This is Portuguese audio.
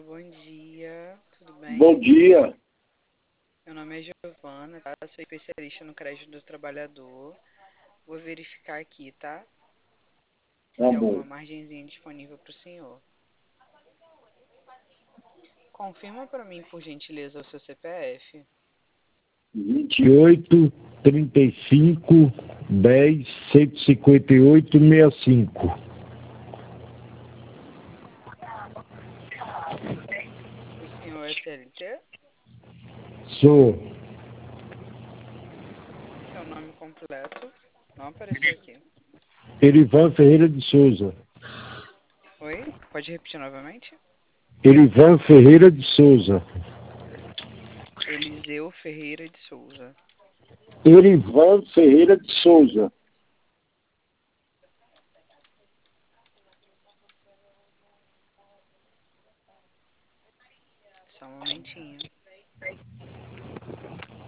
bom dia, tudo Bom bem? dia. Meu nome é Giovana, tá? Eu sou especialista no crédito do trabalhador. Vou verificar aqui, tá? Se Tá tem bom. alguma margenzinha disponível para o senhor. Confirma para mim, por gentileza, o seu CPF. 28, 35, 10, 158, 65. O senhor é CLT? Sou Seu nome completo não apareceu aqui. Erivan Ferreira de Souza. Oi? Pode repetir novamente? Erivan Ferreira de Souza. Eliseu Ferreira de Souza. Erivan Ferreira de Souza. Só um momentinho.